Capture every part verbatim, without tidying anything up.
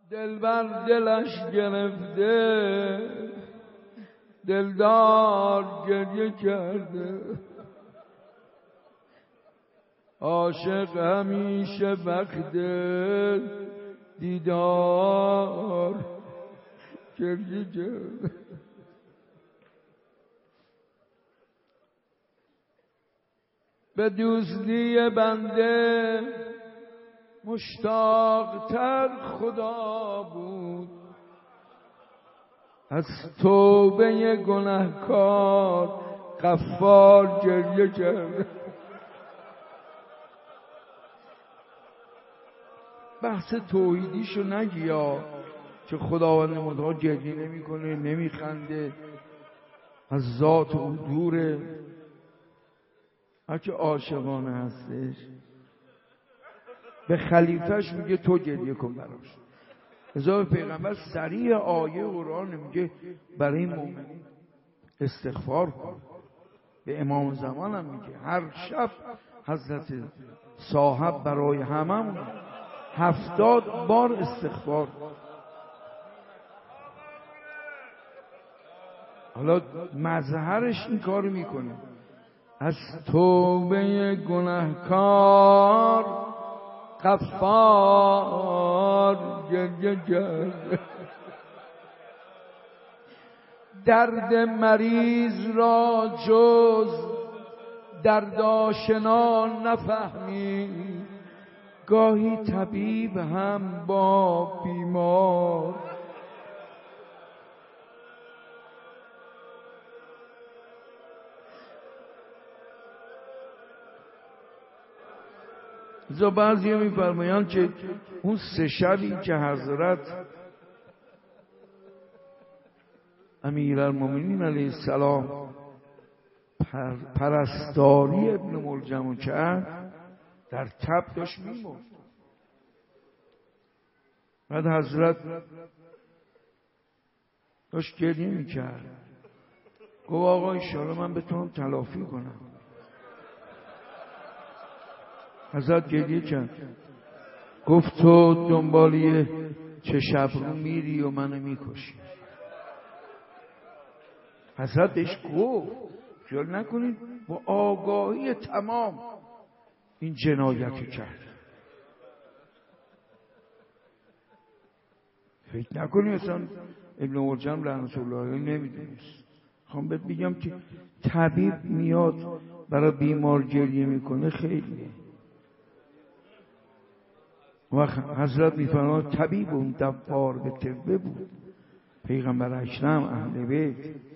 دلبر دلش گرفته، دلدار گریه کرده. عاشق همیشه وقت دیدار گریه کرده. به دوستی بنده مشتاق تر خدا بود، از توبه گناهکار غفار گریه کرد. بحث توحیدیشو نگیا که خداوند متعال گریه نمی کنه، نمی خنده، از ذات او دوره. هرچه عاشقانه هستش به خلیفهش میگه تو گریه کن براش. ازا پیغمبر صریح آیه قرآن میگه برای مؤمنین استغفار کن. به امام زمان هم میگه هر شب حضرت صاحب برای هممون هفتاد بار استغفار. حالا مظهرش این کارو میکنه، از توبه گناهکار غفار گریه کرد. درد مریض را جز درد آشنا نفهمی، گاهی طبیب هم با بیمار. زا بعضی می فرمایند که اون سه شبی که حضرت امیرالمومنین علیه السلام پر پرستاری ابن ملجم کرد، در تب داشت میمرد. بعد حضرت داشت گریه میکرد، گفت آقا انشاءالله من بتونم تلافی کنم. حضرت گریه کرد، گفت تو دنبالی چه شب رو میری و منو میکشی. حضرت بهش گفت خیال نکنید، با آگاهی تمام این جنایت کرد. فکر نکنی مثلا ابن ملجم رحمت الله علیه نمیدونست. خوام بهت بگم که طبیب میاد برای بیمار گریه میکنه خیلیه. وقت حضرت میفرماد طبیب اون دوار به طبه بود، پیغمبر اکرم اهل بیت.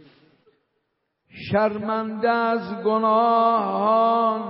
شرمنده از گناهان،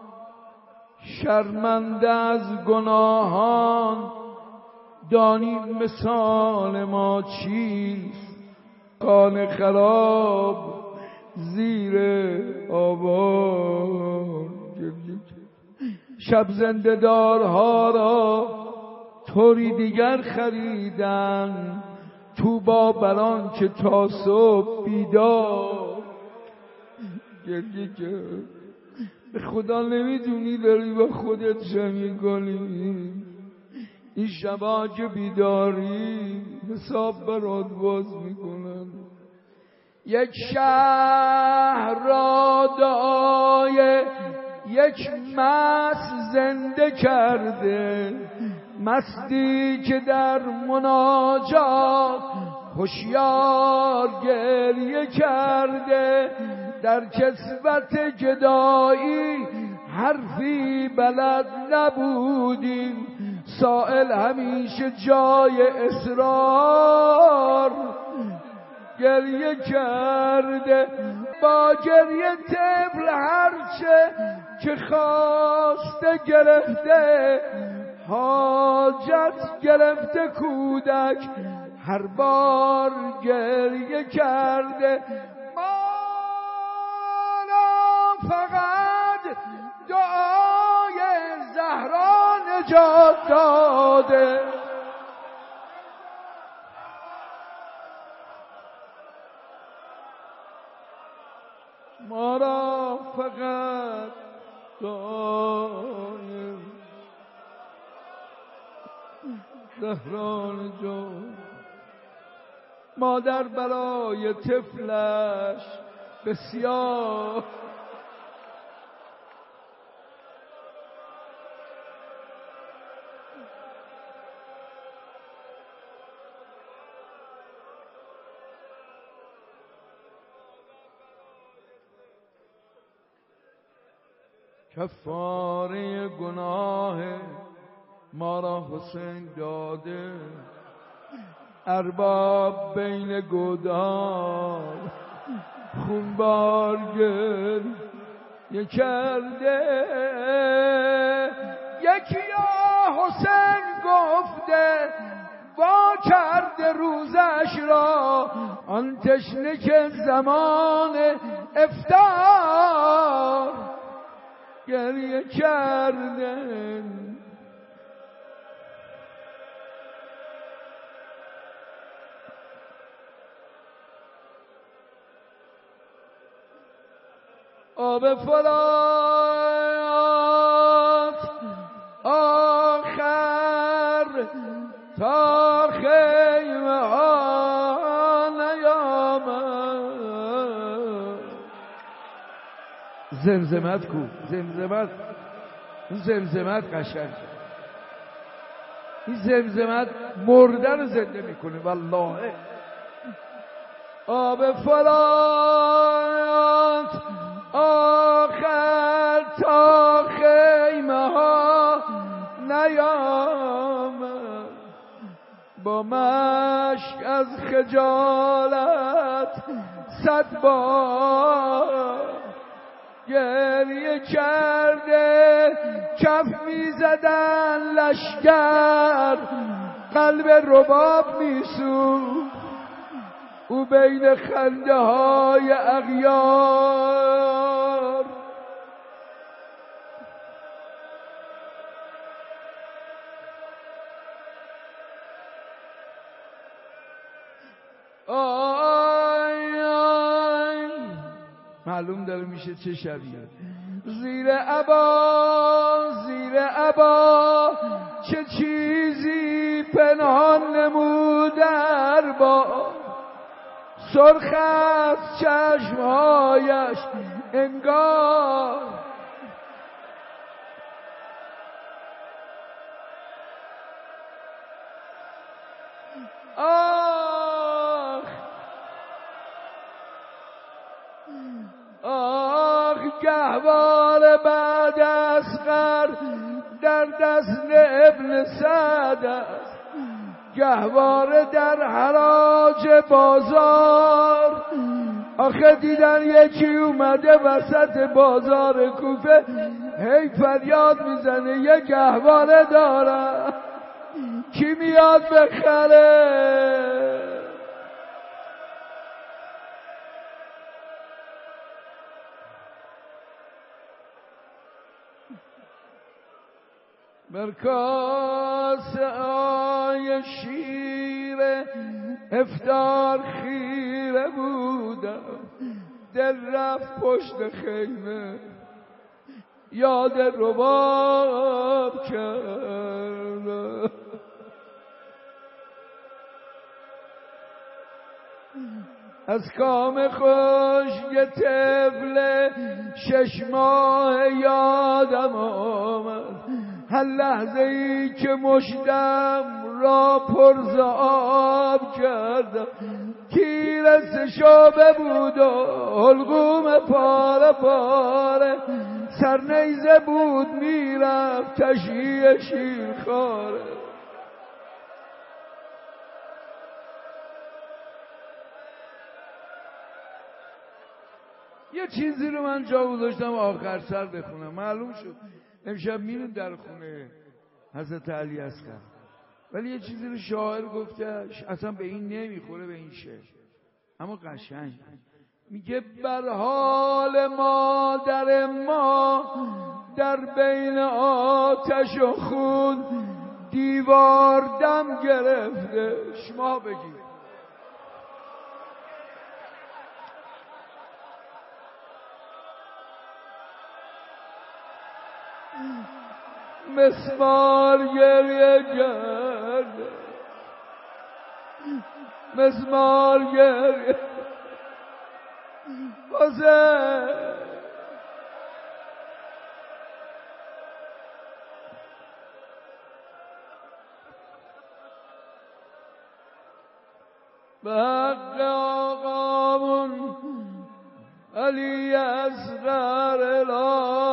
شرمنده از گناهان، دانید مثال ما چیست؟ خانه خراب زیر آوار. شب زنده دارها را طوری دیگر خریدن، تو با بران که تا صبح بیدار گریه کرد. به خدا نمیدونی داری با خودت چه میکنی. این شبا که بیداری حساب برات باز میکنن. یک شهر را دعای یک مست زنده کرده، مستی که در مناجات هوشیار گریه کرده. در کسوت گدایی حرفی بلد نبودیم، سائل همیشه جای اصرار گریه کرده. با گریه طفل هرچه که خواسته گرفته، حاجت گرفته کودک هر بار گریه کرده. ما را فقط دعای زهرا نجات داده. ما را فقط دعای زهران جان مادر برای طفلش بسیار کفاره گناه ما را حسین داده ارباب بین گودال خونبار گریه کرده یکی یا حسین گفته وا کرده روزش را آن تشنه که زمان افطار گریه کرده آب فرات آخر تا خیمه ها نیامد زمزمت کو زمزمت این زمزمت قشنگ این زمزمت مرده رو زنده میکنه والله آب فرات آخر تا خیمه ها نیامد با مشک از خجالت صد بار گریه کرده کف میزدن لشگر قلب رباب میسوخت او بین خنده های اغیار آی آی معلوم داره میشه چه شبیه زیر عبا زیر عبا چه چیزی پنهان نمود در با سرخ از چشمهایش انگار آخ آخ گهواره بعد اصغر در دست ابن سعد است گهواره در حراج بازار آخه دیدن یکی اومده وسط بازار کوفه هی فریاد میزنه یه گهواره دارم کی میاد بخره برکاس آی شیر افطار خیره بودم دل رفت پشت خیمه یاد رباب کرد از کام خوش یه طفل شش ماه یادم آمد هر لحظه ای که مشتم را پرز آب کردم تیر سشابه بود و حلقوم پاره پاره سرنیزه بود میرفت تشییع شیرخواره یه چیزی رو من جا گذاشتم آخر سر بخونم معلوم شد امشب میریم در خونه حضرت علی اصغر ولی یه چیزی رو شاعر گفته اصلا به این نمیخوره به این شعر اما قشنگ میگه بر حال مادر ما در بین آتش و خون دیوار دم گرفته شما بگید مسمار گریه کرد کرده مسمار گریه حسین به حق آقامون علی اصغر الهی